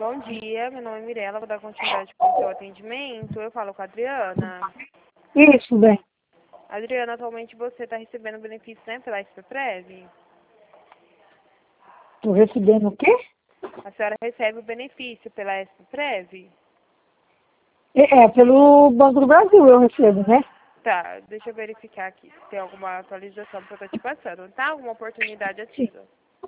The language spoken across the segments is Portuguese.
Bom dia, meu nome é Mirella, vou dar continuidade com o seu atendimento. Eu falo com a Adriana. Isso, bem. Adriana, atualmente você está recebendo benefício, né, pela SPPREV? Tô recebendo o quê? A senhora recebe o benefício pela SPPREV? Pelo Banco do Brasil eu recebo, né? Tá, deixa eu verificar aqui se tem alguma atualização que eu tô te passando, tá? Alguma oportunidade Sim. ativa.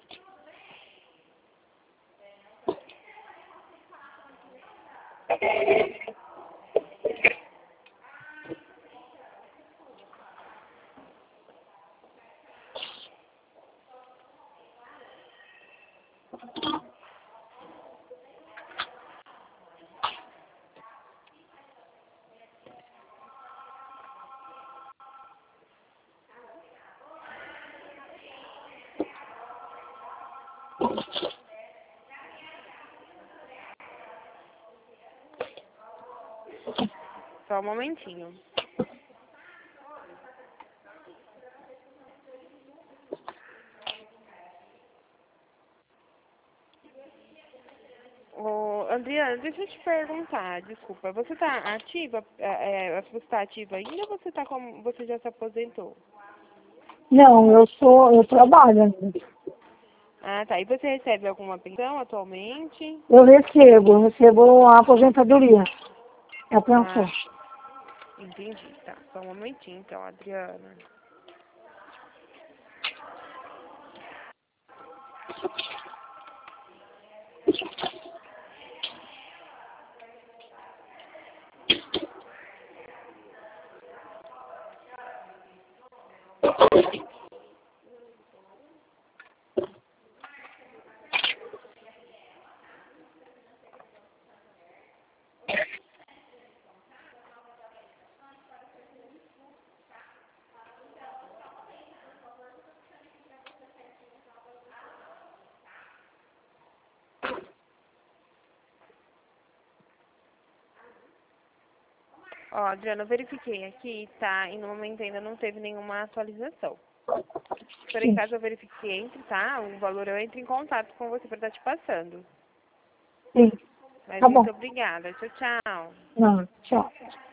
Só um momentinho. Ô, Adriana, deixa eu te perguntar, desculpa, você tá ativa, você tá ativa ainda ou você tá como, você já se aposentou? Não, eu trabalho ainda. Ah, tá. E você recebe alguma pensão atualmente? Eu recebo a aposentadoria. É a pensão. Ah, entendi. Tá. Só um momentinho, então, Adriana. Ó, Adriana, eu verifiquei aqui, tá? E no momento ainda não teve nenhuma atualização. Porém, Sim, caso eu verifique que entre, tá? O valor eu entro em contato com você para estar te passando. sim. Mas Tá bom. muito obrigada. Tchau, tchau. Não, tchau.